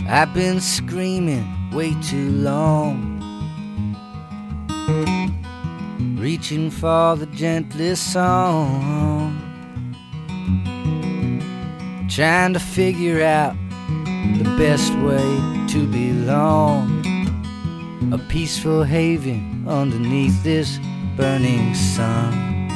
I've been screaming way too long, reaching for the gentlest song, trying to figure out the best way to belong. A peaceful haven underneath this burning sun.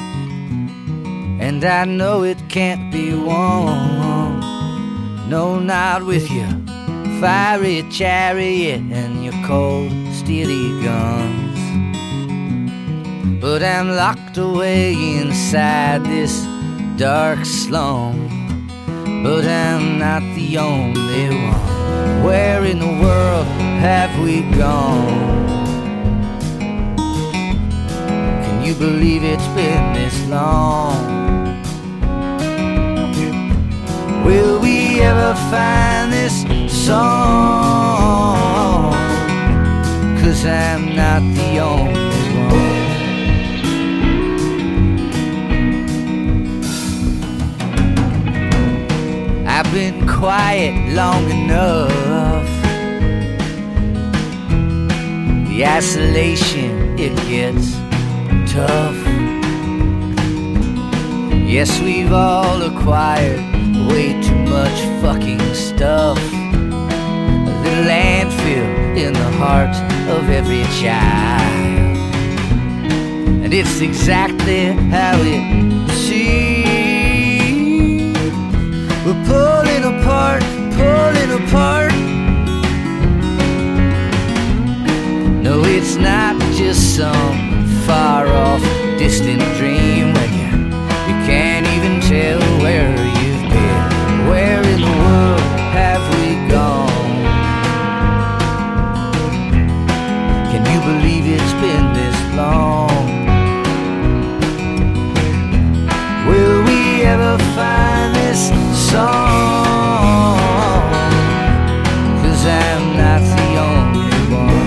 And I know it can't be won, no, not with your fiery chariot and your cold, steely guns. But I'm locked away inside this dark slum. But I'm not the only one. Where in the world have we gone? Can you believe it's been this long? Will we ever find this song? 'Cause I'm not the only one. I've been quiet long enough. The isolation, it gets tough. Yes, we've all acquired way too much fucking stuff. The landfill in the heart of every child. And it's exactly how it seems. We're pulling apart, pulling apart. No, it's not just some far-off, distant dream where you can't even tell where you've been. Where in the world have we gone? Can you believe it's been this long? Will we ever find this song? 'Cause I'm not the only one.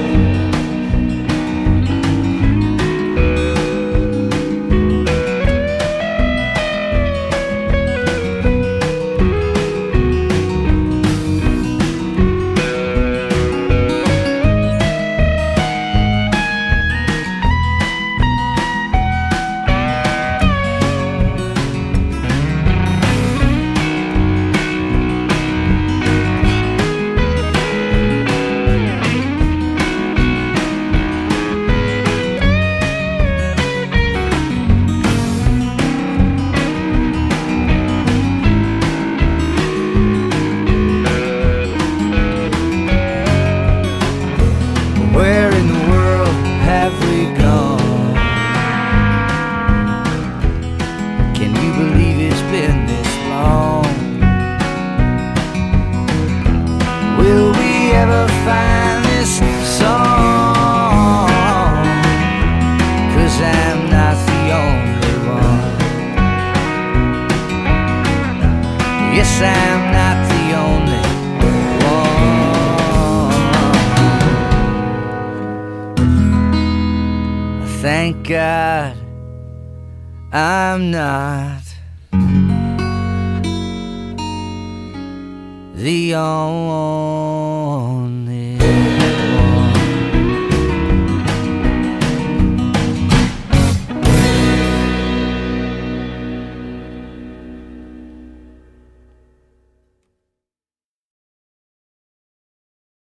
Where in the world have we gone? Can you believe it's been this long? Will we ever find this song? 'Cause I'm not the only one. Yes, I'm not the only one. Thank God I'm not the only